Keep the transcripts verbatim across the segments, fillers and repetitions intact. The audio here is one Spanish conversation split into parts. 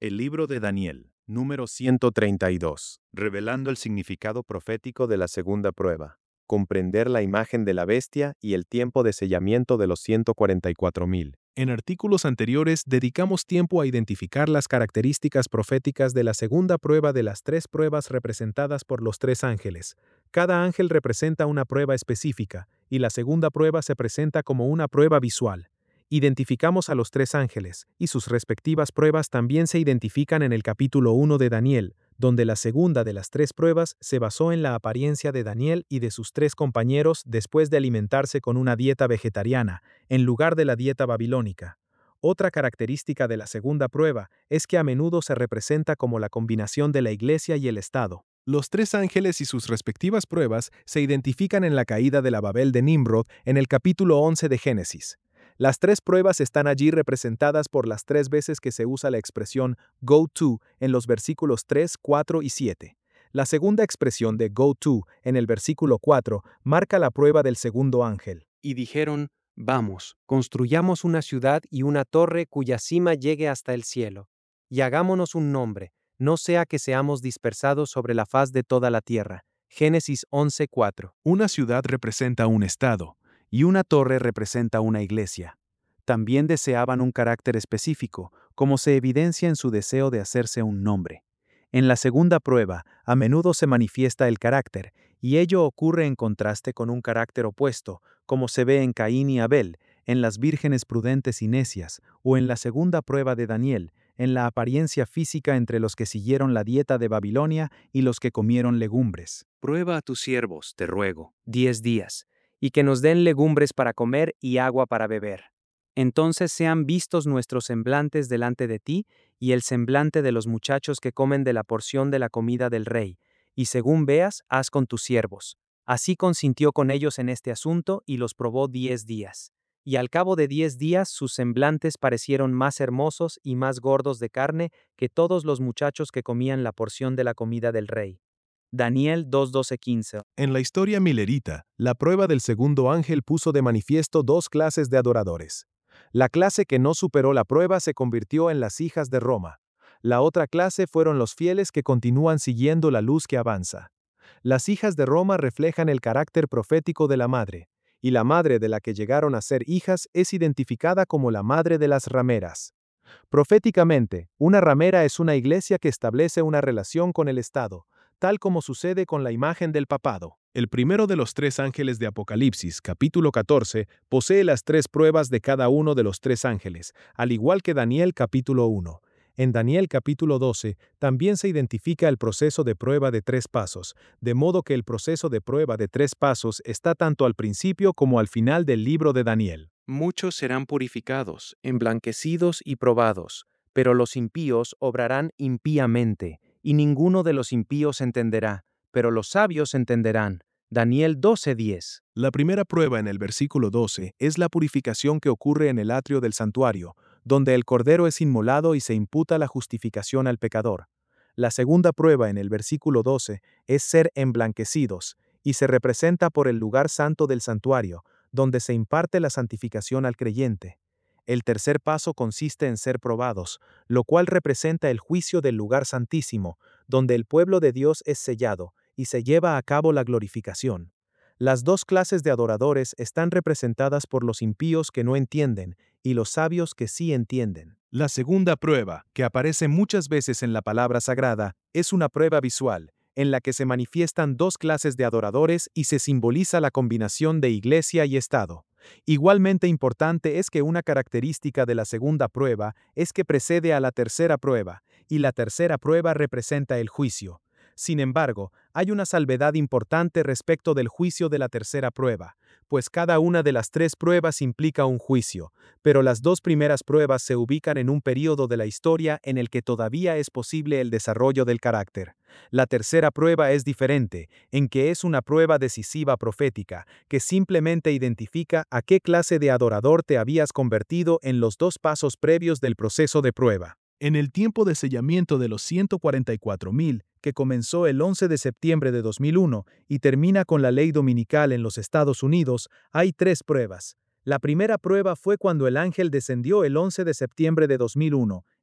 El libro de Daniel, número ciento treinta y dos, revelando el significado profético de la segunda prueba, comprender la imagen de la bestia y el tiempo de sellamiento de los ciento cuarenta y cuatro mil. En artículos anteriores dedicamos tiempo a identificar las características proféticas de la segunda prueba de las tres pruebas representadas por los tres ángeles. Cada ángel representa una prueba específica, y la segunda prueba se presenta como una prueba visual. Identificamos a los tres ángeles, y sus respectivas pruebas también se identifican en el capítulo uno de Daniel, donde la segunda de las tres pruebas se basó en la apariencia de Daniel y de sus tres compañeros después de alimentarse con una dieta vegetariana, en lugar de la dieta babilónica. Otra característica de la segunda prueba es que a menudo se representa como la combinación de la iglesia y el Estado. Los tres ángeles y sus respectivas pruebas se identifican en la caída de la Babel de Nimrod en el capítulo once de Génesis. Las tres pruebas están allí representadas por las tres veces que se usa la expresión go to en los versículos tres, cuatro y siete. La segunda expresión de go to en el versículo cuatro marca la prueba del segundo ángel. Y dijeron, vamos, construyamos una ciudad y una torre cuya cima llegue hasta el cielo, y hagámonos un nombre, no sea que seamos dispersados sobre la faz de toda la tierra. Génesis once, cuatro. Una ciudad representa un estado, y una torre representa una iglesia. También deseaban un carácter específico, como se evidencia en su deseo de hacerse un nombre. En la segunda prueba, a menudo se manifiesta el carácter, y ello ocurre en contraste con un carácter opuesto, como se ve en Caín y Abel, en las vírgenes prudentes y necias, o en la segunda prueba de Daniel, en la apariencia física entre los que siguieron la dieta de Babilonia y los que comieron legumbres. Prueba a tus siervos, te ruego, diez días, y que nos den legumbres para comer y agua para beber. Entonces sean vistos nuestros semblantes delante de ti, y el semblante de los muchachos que comen de la porción de la comida del rey, y según veas, haz con tus siervos. Así consintió con ellos en este asunto, y los probó diez días. Y al cabo de diez días sus semblantes parecieron más hermosos y más gordos de carne que todos los muchachos que comían la porción de la comida del rey. Daniel dos, doce, quince. En la historia milerita, la prueba del segundo ángel puso de manifiesto dos clases de adoradores. La clase que no superó la prueba se convirtió en las hijas de Roma. La otra clase fueron los fieles que continúan siguiendo la luz que avanza. Las hijas de Roma reflejan el carácter profético de la madre, y la madre de la que llegaron a ser hijas es identificada como la madre de las rameras. Proféticamente, una ramera es una iglesia que establece una relación con el Estado, tal como sucede con la imagen del papado. El primero de los tres ángeles de Apocalipsis, capítulo catorce, posee las tres pruebas de cada uno de los tres ángeles, al igual que Daniel capítulo uno. En Daniel capítulo doce también se identifica el proceso de prueba de tres pasos, de modo que el proceso de prueba de tres pasos está tanto al principio como al final del libro de Daniel. Muchos serán purificados, emblanquecidos y probados, pero los impíos obrarán impíamente, y ninguno de los impíos entenderá, pero los sabios entenderán. Daniel doce, diez. La primera prueba en el versículo doce es la purificación que ocurre en el atrio del santuario, donde el cordero es inmolado y se imputa la justificación al pecador. La segunda prueba en el versículo doce es ser emblanquecidos, y se representa por el lugar santo del santuario, donde se imparte la santificación al creyente. El tercer paso consiste en ser probados, lo cual representa el juicio del lugar santísimo, donde el pueblo de Dios es sellado, y se lleva a cabo la glorificación. Las dos clases de adoradores están representadas por los impíos que no entienden, y los sabios que sí entienden. La segunda prueba, que aparece muchas veces en la palabra sagrada, es una prueba visual, en la que se manifiestan dos clases de adoradores y se simboliza la combinación de iglesia y Estado. Igualmente importante es que una característica de la segunda prueba es que precede a la tercera prueba, y la tercera prueba representa el juicio. Sin embargo, hay una salvedad importante respecto del juicio de la tercera prueba, pues cada una de las tres pruebas implica un juicio, pero las dos primeras pruebas se ubican en un período de la historia en el que todavía es posible el desarrollo del carácter. La tercera prueba es diferente, en que es una prueba decisiva profética, que simplemente identifica a qué clase de adorador te habías convertido en los dos pasos previos del proceso de prueba. En el tiempo de sellamiento de los ciento cuarenta y cuatro mil, que comenzó el once de septiembre de dos mil uno y termina con la ley dominical en los Estados Unidos, hay tres pruebas. La primera prueba fue cuando el ángel descendió el once de septiembre de dos mil uno,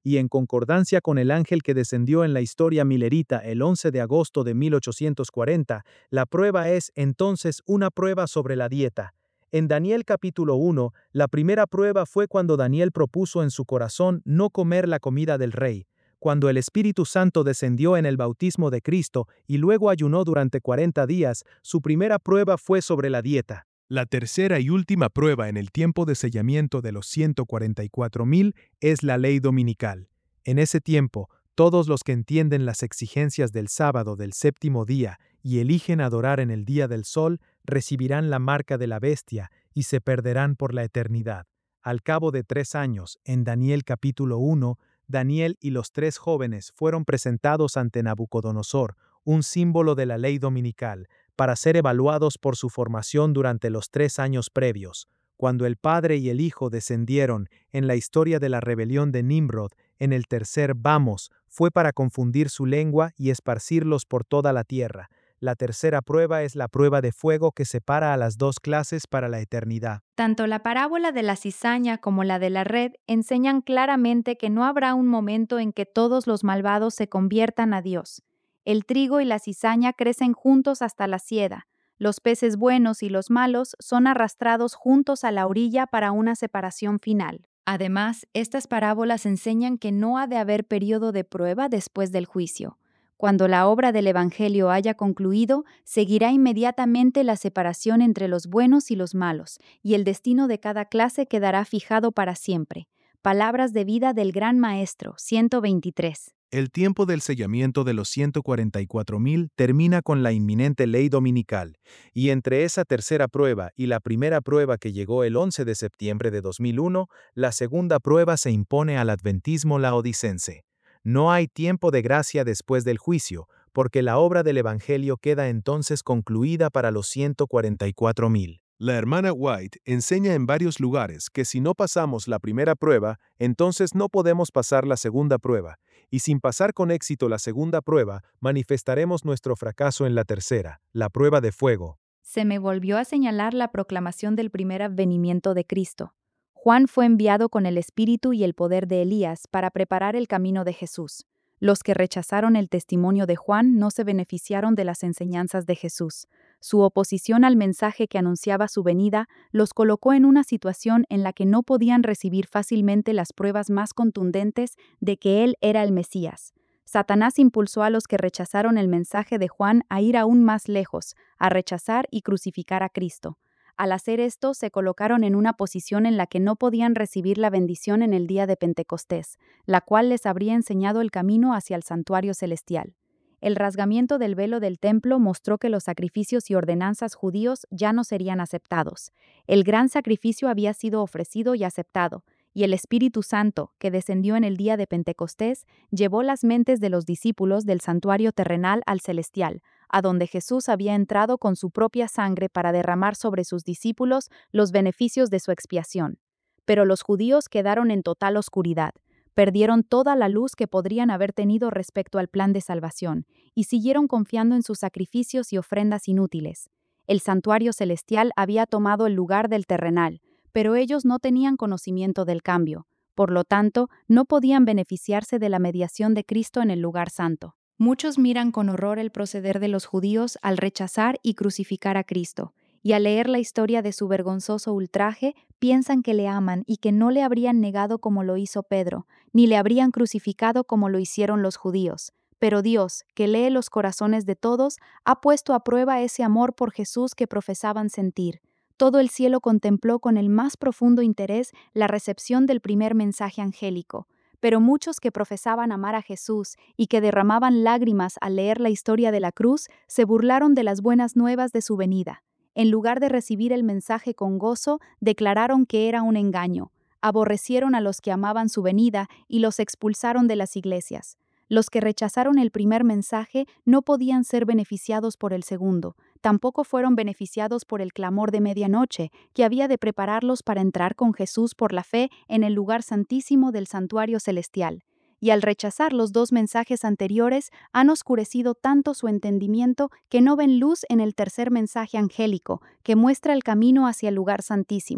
y en concordancia con el ángel que descendió en la historia milerita el once de agosto de mil ochocientos cuarenta, la prueba es entonces una prueba sobre la dieta. En Daniel capítulo uno, la primera prueba fue cuando Daniel propuso en su corazón no comer la comida del rey. Cuando el Espíritu Santo descendió en el bautismo de Cristo y luego ayunó durante cuarenta días, su primera prueba fue sobre la dieta. La tercera y última prueba en el tiempo de sellamiento de los ciento cuarenta y cuatro mil es la ley dominical. En ese tiempo, todos los que entienden las exigencias del sábado del séptimo día y eligen adorar en el día del sol, recibirán la marca de la bestia y se perderán por la eternidad. Al cabo de tres años, en Daniel capítulo uno, Daniel y los tres jóvenes fueron presentados ante Nabucodonosor, un símbolo de la ley dominical, para ser evaluados por su formación durante los tres años previos. Cuando el Padre y el Hijo descendieron en la historia de la rebelión de Nimrod, en el tercer vamos, fue para confundir su lengua y esparcirlos por toda la tierra. La tercera prueba es la prueba de fuego que separa a las dos clases para la eternidad. Tanto la parábola de la cizaña como la de la red enseñan claramente que no habrá un momento en que todos los malvados se conviertan a Dios. El trigo y la cizaña crecen juntos hasta la siega. Los peces buenos y los malos son arrastrados juntos a la orilla para una separación final. Además, estas parábolas enseñan que no ha de haber periodo de prueba después del juicio. Cuando la obra del Evangelio haya concluido, seguirá inmediatamente la separación entre los buenos y los malos, y el destino de cada clase quedará fijado para siempre. Palabras de vida del Gran Maestro, ciento veintitrés. El tiempo del sellamiento de los ciento cuarenta y cuatro mil termina con la inminente ley dominical, y entre esa tercera prueba y la primera prueba que llegó el once de septiembre de dos mil uno, la segunda prueba se impone al adventismo laodicense. No hay tiempo de gracia después del juicio, porque la obra del Evangelio queda entonces concluida para los ciento cuarenta y cuatro mil. La hermana White enseña en varios lugares que si no pasamos la primera prueba, entonces no podemos pasar la segunda prueba, y sin pasar con éxito la segunda prueba, manifestaremos nuestro fracaso en la tercera, la prueba de fuego. Se me volvió a señalar la proclamación del primer advenimiento de Cristo. Juan fue enviado con el espíritu y el poder de Elías para preparar el camino de Jesús. Los que rechazaron el testimonio de Juan no se beneficiaron de las enseñanzas de Jesús. Su oposición al mensaje que anunciaba su venida los colocó en una situación en la que no podían recibir fácilmente las pruebas más contundentes de que él era el Mesías. Satanás impulsó a los que rechazaron el mensaje de Juan a ir aún más lejos, a rechazar y crucificar a Cristo. Al hacer esto, se colocaron en una posición en la que no podían recibir la bendición en el día de Pentecostés, la cual les habría enseñado el camino hacia el santuario celestial. El rasgamiento del velo del templo mostró que los sacrificios y ordenanzas judíos ya no serían aceptados. El gran sacrificio había sido ofrecido y aceptado, y el Espíritu Santo, que descendió en el día de Pentecostés, llevó las mentes de los discípulos del santuario terrenal al celestial, a donde Jesús había entrado con su propia sangre para derramar sobre sus discípulos los beneficios de su expiación. Pero los judíos quedaron en total oscuridad, perdieron toda la luz que podrían haber tenido respecto al plan de salvación, y siguieron confiando en sus sacrificios y ofrendas inútiles. El santuario celestial había tomado el lugar del terrenal, pero ellos no tenían conocimiento del cambio, por lo tanto, no podían beneficiarse de la mediación de Cristo en el lugar santo. Muchos miran con horror el proceder de los judíos al rechazar y crucificar a Cristo, y al leer la historia de su vergonzoso ultraje, piensan que le aman y que no le habrían negado como lo hizo Pedro, ni le habrían crucificado como lo hicieron los judíos. Pero Dios, que lee los corazones de todos, ha puesto a prueba ese amor por Jesús que profesaban sentir. Todo el cielo contempló con el más profundo interés la recepción del primer mensaje angélico. Pero muchos que profesaban amar a Jesús y que derramaban lágrimas al leer la historia de la cruz, se burlaron de las buenas nuevas de su venida. En lugar de recibir el mensaje con gozo, declararon que era un engaño. Aborrecieron a los que amaban su venida y los expulsaron de las iglesias. Los que rechazaron el primer mensaje no podían ser beneficiados por el segundo. Tampoco fueron beneficiados por el clamor de medianoche, que había de prepararlos para entrar con Jesús por la fe en el lugar santísimo del santuario celestial. Y al rechazar los dos mensajes anteriores, han oscurecido tanto su entendimiento que no ven luz en el tercer mensaje angélico, que muestra el camino hacia el lugar santísimo.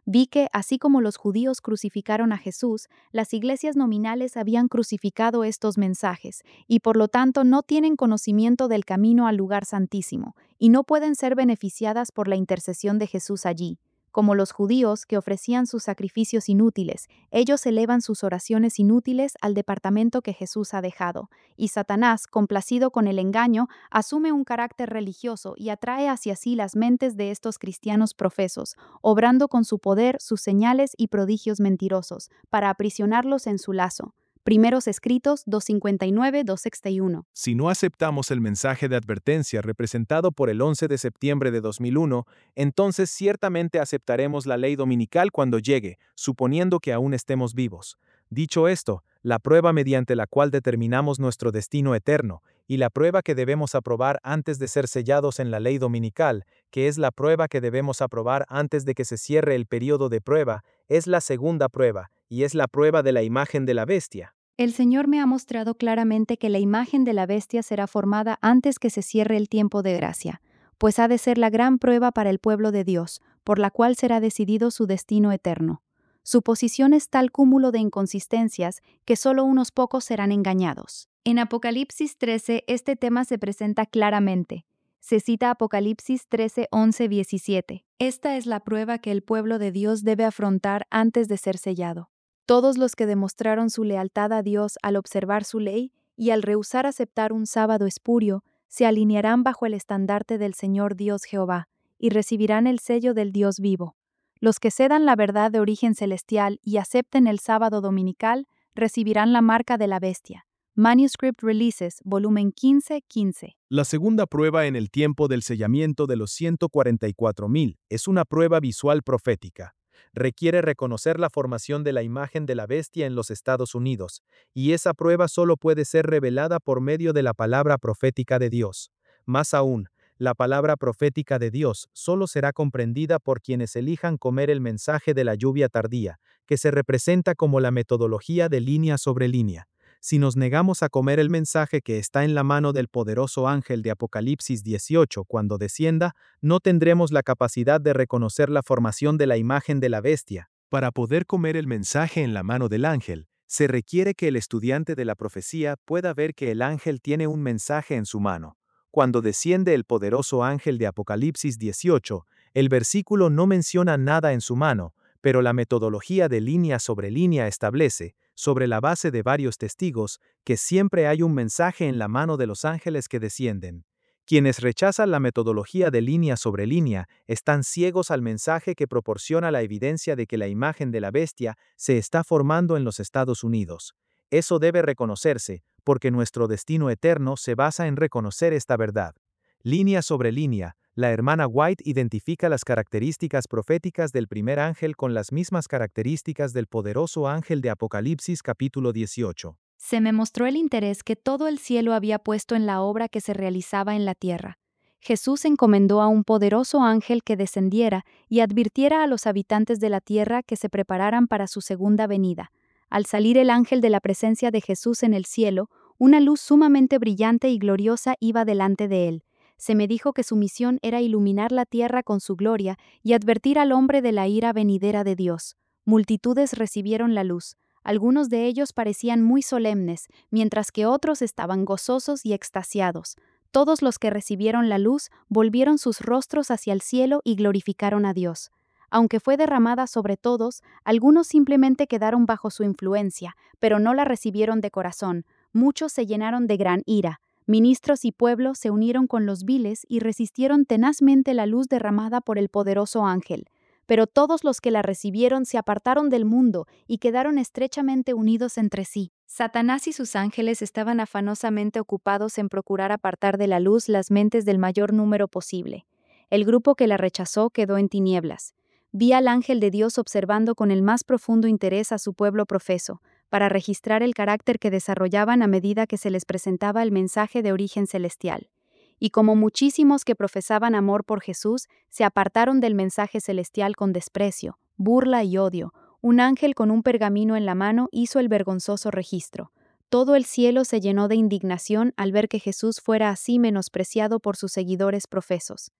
Vi que, así como los judíos crucificaron a Jesús, las iglesias nominales habían crucificado estos mensajes, y por lo tanto no tienen conocimiento del camino al lugar santísimo, y no pueden ser beneficiadas por la intercesión de Jesús allí. Como los judíos que ofrecían sus sacrificios inútiles, ellos elevan sus oraciones inútiles al departamento que Jesús ha dejado, y Satanás, complacido con el engaño, asume un carácter religioso y atrae hacia sí las mentes de estos cristianos profesos, obrando con su poder sus señales y prodigios mentirosos, para aprisionarlos en su lazo. Primeros Escritos dos cincuenta y nueve a dos sesenta y uno. Si no aceptamos el mensaje de advertencia representado por el once de septiembre de dos mil uno, entonces ciertamente aceptaremos la ley dominical cuando llegue, suponiendo que aún estemos vivos. Dicho esto, la prueba mediante la cual determinamos nuestro destino eterno, y la prueba que debemos aprobar antes de ser sellados en la ley dominical, que es la prueba que debemos aprobar antes de que se cierre el período de prueba, es la segunda prueba, y es la prueba de la imagen de la bestia. El Señor me ha mostrado claramente que la imagen de la bestia será formada antes que se cierre el tiempo de gracia, pues ha de ser la gran prueba para el pueblo de Dios, por la cual será decidido su destino eterno. Su posición es tal cúmulo de inconsistencias que solo unos pocos serán engañados. En Apocalipsis trece este tema se presenta claramente. Se cita Apocalipsis trece, once, diecisiete. Esta es la prueba que el pueblo de Dios debe afrontar antes de ser sellado. Todos los que demostraron su lealtad a Dios al observar su ley y al rehusar aceptar un sábado espurio, se alinearán bajo el estandarte del Señor Dios Jehová, y recibirán el sello del Dios vivo. Los que cedan la verdad de origen celestial y acepten el sábado dominical, recibirán la marca de la bestia. Manuscript Releases, volumen quince, quince. La segunda prueba en el tiempo del sellamiento de los ciento cuarenta y cuatro mil es una prueba visual profética. Requiere reconocer la formación de la imagen de la bestia en los Estados Unidos, y esa prueba solo puede ser revelada por medio de la palabra profética de Dios. Más aún, la palabra profética de Dios solo será comprendida por quienes elijan comer el mensaje de la lluvia tardía, que se representa como la metodología de línea sobre línea. Si nos negamos a comer el mensaje que está en la mano del poderoso ángel de Apocalipsis dieciocho cuando descienda, no tendremos la capacidad de reconocer la formación de la imagen de la bestia. Para poder comer el mensaje en la mano del ángel, se requiere que el estudiante de la profecía pueda ver que el ángel tiene un mensaje en su mano. Cuando desciende el poderoso ángel de Apocalipsis dieciocho, el versículo no menciona nada en su mano, pero la metodología de línea sobre línea establece, sobre la base de varios testigos, que siempre hay un mensaje en la mano de los ángeles que descienden. Quienes rechazan la metodología de línea sobre línea están ciegos al mensaje que proporciona la evidencia de que la imagen de la bestia se está formando en los Estados Unidos. Eso debe reconocerse, porque nuestro destino eterno se basa en reconocer esta verdad. Línea sobre línea, la hermana White identifica las características proféticas del primer ángel con las mismas características del poderoso ángel de Apocalipsis capítulo dieciocho. Se me mostró el interés que todo el cielo había puesto en la obra que se realizaba en la tierra. Jesús encomendó a un poderoso ángel que descendiera y advirtiera a los habitantes de la tierra que se prepararan para su segunda venida. Al salir el ángel de la presencia de Jesús en el cielo, una luz sumamente brillante y gloriosa iba delante de él. Se me dijo que su misión era iluminar la tierra con su gloria y advertir al hombre de la ira venidera de Dios. Multitudes recibieron la luz. Algunos de ellos parecían muy solemnes, mientras que otros estaban gozosos y extasiados. Todos los que recibieron la luz volvieron sus rostros hacia el cielo y glorificaron a Dios. Aunque fue derramada sobre todos, algunos simplemente quedaron bajo su influencia, pero no la recibieron de corazón. Muchos se llenaron de gran ira. Ministros y pueblo se unieron con los viles y resistieron tenazmente la luz derramada por el poderoso ángel. Pero todos los que la recibieron se apartaron del mundo y quedaron estrechamente unidos entre sí. Satanás y sus ángeles estaban afanosamente ocupados en procurar apartar de la luz las mentes del mayor número posible. El grupo que la rechazó quedó en tinieblas. Vi al ángel de Dios observando con el más profundo interés a su pueblo profeso, para registrar el carácter que desarrollaban a medida que se les presentaba el mensaje de origen celestial. Y como muchísimos que profesaban amor por Jesús, se apartaron del mensaje celestial con desprecio, burla y odio, un ángel con un pergamino en la mano hizo el vergonzoso registro. Todo el cielo se llenó de indignación al ver que Jesús fuera así menospreciado por sus seguidores profesos.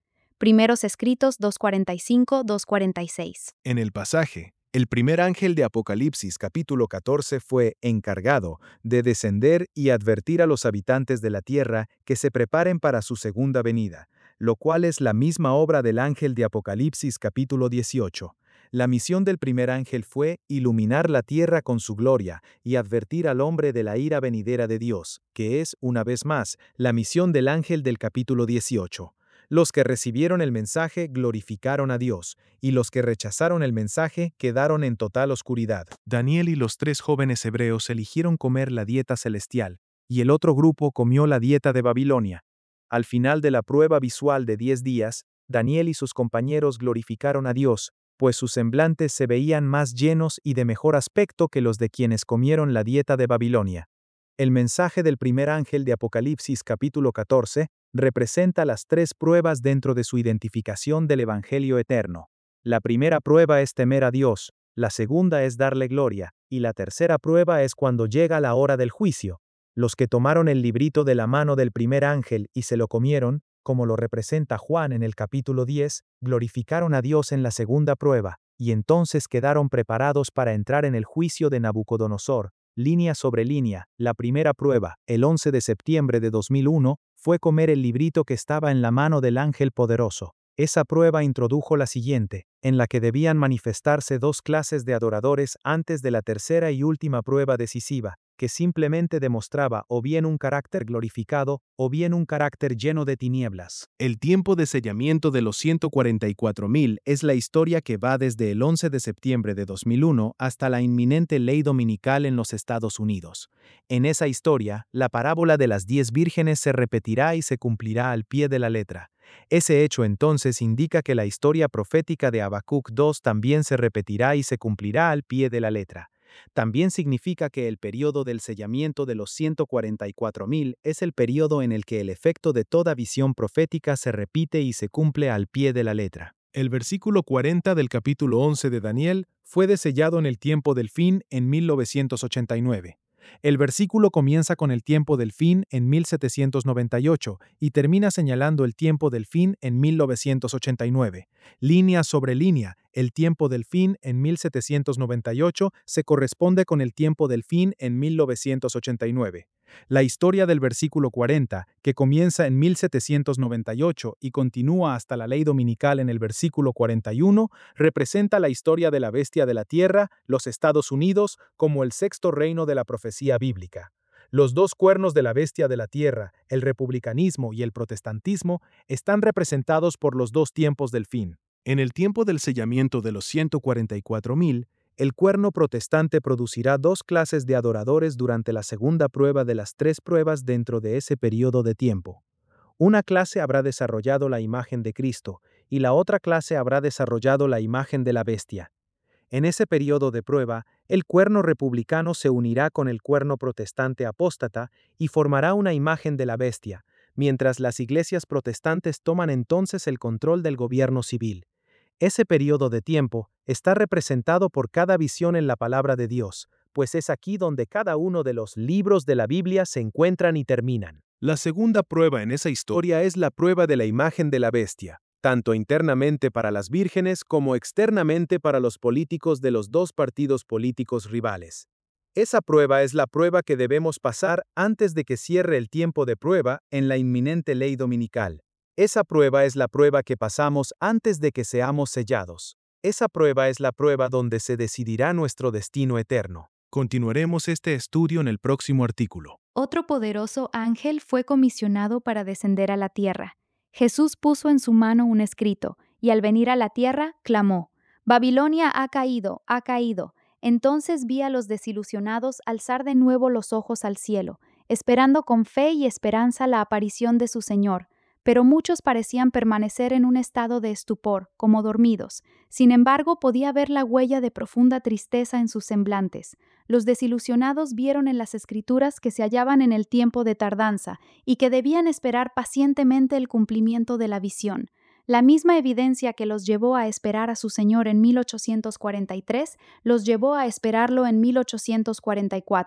Primeros Escritos dos cuarenta y cinco a dos cuarenta y seis. En el pasaje, el primer ángel de Apocalipsis capítulo catorce fue encargado de descender y advertir a los habitantes de la tierra que se preparen para su segunda venida, lo cual es la misma obra del ángel de Apocalipsis capítulo dieciocho. La misión del primer ángel fue iluminar la tierra con su gloria y advertir al hombre de la ira venidera de Dios, que es, una vez más, la misión del ángel del capítulo dieciocho. Los que recibieron el mensaje glorificaron a Dios, y los que rechazaron el mensaje quedaron en total oscuridad. Daniel y los tres jóvenes hebreos eligieron comer la dieta celestial, y el otro grupo comió la dieta de Babilonia. Al final de la prueba visual de diez días, Daniel y sus compañeros glorificaron a Dios, pues sus semblantes se veían más llenos y de mejor aspecto que los de quienes comieron la dieta de Babilonia. El mensaje del primer ángel de Apocalipsis capítulo catorce representa las tres pruebas dentro de su identificación del Evangelio eterno. La primera prueba es temer a Dios, la segunda es darle gloria, y la tercera prueba es cuando llega la hora del juicio. Los que tomaron el librito de la mano del primer ángel y se lo comieron, como lo representa Juan en el capítulo diez, glorificaron a Dios en la segunda prueba, y entonces quedaron preparados para entrar en el juicio de Nabucodonosor. Línea sobre línea, la primera prueba, el once de septiembre de dos mil uno, fue comer el librito que estaba en la mano del ángel poderoso. Esa prueba introdujo la siguiente, en la que debían manifestarse dos clases de adoradores antes de la tercera y última prueba decisiva, que simplemente demostraba o bien un carácter glorificado o bien un carácter lleno de tinieblas. El tiempo de sellamiento de los ciento cuarenta y cuatro mil es la historia que va desde el once de septiembre de dos mil uno hasta la inminente ley dominical en los Estados Unidos. En esa historia, la parábola de las diez vírgenes se repetirá y se cumplirá al pie de la letra. Ese hecho entonces indica que la historia profética de Habacuc dos también se repetirá y se cumplirá al pie de la letra. También significa que el período del sellamiento de los ciento cuarenta y cuatro mil es el período en el que el efecto de toda visión profética se repite y se cumple al pie de la letra. El versículo cuarenta del capítulo once de Daniel fue desellado en el tiempo del fin en mil novecientos ochenta y nueve. El versículo comienza con el tiempo del fin en mil setecientos noventa y ocho y termina señalando el tiempo del fin en mil novecientos ochenta y nueve. Línea sobre línea, el tiempo del fin en mil setecientos noventa y ocho se corresponde con el tiempo del fin en mil novecientos ochenta y nueve. La historia del versículo cuarenta, que comienza en mil setecientos noventa y ocho y continúa hasta la ley dominical en el versículo cuarenta y uno, representa la historia de la bestia de la tierra, los Estados Unidos, como el sexto reino de la profecía bíblica. Los dos cuernos de la bestia de la tierra, el republicanismo y el protestantismo, están representados por los dos tiempos del fin. En el tiempo del sellamiento de los ciento cuarenta y cuatro mil, el cuerno protestante producirá dos clases de adoradores durante la segunda prueba de las tres pruebas dentro de ese periodo de tiempo. Una clase habrá desarrollado la imagen de Cristo y la otra clase habrá desarrollado la imagen de la bestia. En ese periodo de prueba, el cuerno republicano se unirá con el cuerno protestante apóstata y formará una imagen de la bestia, mientras las iglesias protestantes toman entonces el control del gobierno civil. Ese periodo de tiempo está representado por cada visión en la palabra de Dios, pues es aquí donde cada uno de los libros de la Biblia se encuentran y terminan. La segunda prueba en esa historia es la prueba de la imagen de la bestia, tanto internamente para las vírgenes como externamente para los políticos de los dos partidos políticos rivales. Esa prueba es la prueba que debemos pasar antes de que cierre el tiempo de prueba en la inminente ley dominical. Esa prueba es la prueba que pasamos antes de que seamos sellados. Esa prueba es la prueba donde se decidirá nuestro destino eterno. Continuaremos este estudio en el próximo artículo. Otro poderoso ángel fue comisionado para descender a la tierra. Jesús puso en su mano un escrito, y al venir a la tierra, clamó: «Babilonia ha caído, ha caído». Entonces vi a los desilusionados alzar de nuevo los ojos al cielo, esperando con fe y esperanza la aparición de su Señor. Pero muchos parecían permanecer en un estado de estupor, como dormidos. Sin embargo, podía ver la huella de profunda tristeza en sus semblantes. Los desilusionados vieron en las Escrituras que se hallaban en el tiempo de tardanza y que debían esperar pacientemente el cumplimiento de la visión. La misma evidencia que los llevó a esperar a su Señor en mil ochocientos cuarenta y tres, los llevó a esperarlo en mil ochocientos cuarenta y cuatro.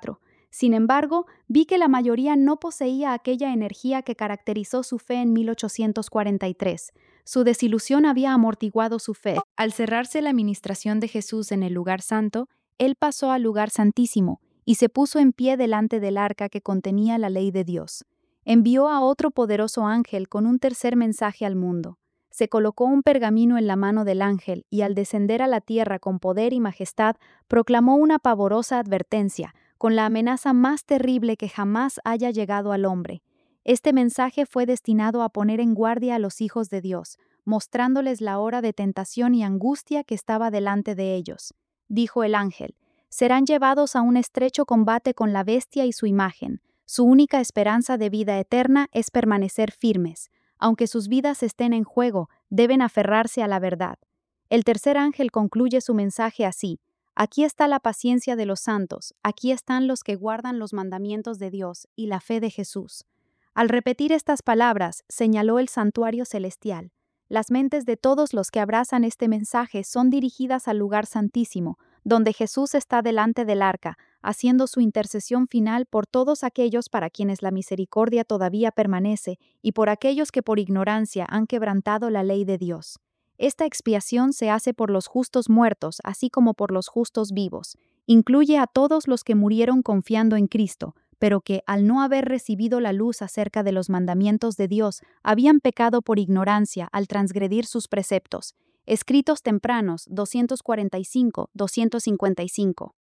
Sin embargo, vi que la mayoría no poseía aquella energía que caracterizó su fe en mil ochocientos cuarenta y tres. Su desilusión había amortiguado su fe. Al cerrarse la ministración de Jesús en el lugar santo, él pasó al lugar santísimo y se puso en pie delante del arca que contenía la ley de Dios. Envió a otro poderoso ángel con un tercer mensaje al mundo. Se colocó un pergamino en la mano del ángel y al descender a la tierra con poder y majestad, proclamó una pavorosa advertencia, con la amenaza más terrible que jamás haya llegado al hombre. Este mensaje fue destinado a poner en guardia a los hijos de Dios, mostrándoles la hora de tentación y angustia que estaba delante de ellos. Dijo el ángel: serán llevados a un estrecho combate con la bestia y su imagen. Su única esperanza de vida eterna es permanecer firmes. Aunque sus vidas estén en juego, deben aferrarse a la verdad. El tercer ángel concluye su mensaje así: aquí está la paciencia de los santos, aquí están los que guardan los mandamientos de Dios y la fe de Jesús. Al repetir estas palabras, señaló el santuario celestial. Las mentes de todos los que abrazan este mensaje son dirigidas al lugar santísimo, donde Jesús está delante del arca, haciendo su intercesión final por todos aquellos para quienes la misericordia todavía permanece y por aquellos que por ignorancia han quebrantado la ley de Dios. Esta expiación se hace por los justos muertos, así como por los justos vivos. Incluye a todos los que murieron confiando en Cristo, pero que, al no haber recibido la luz acerca de los mandamientos de Dios, habían pecado por ignorancia al transgredir sus preceptos. Escritos tempranos doscientos cuarenta y cinco a doscientos cincuenta y cinco.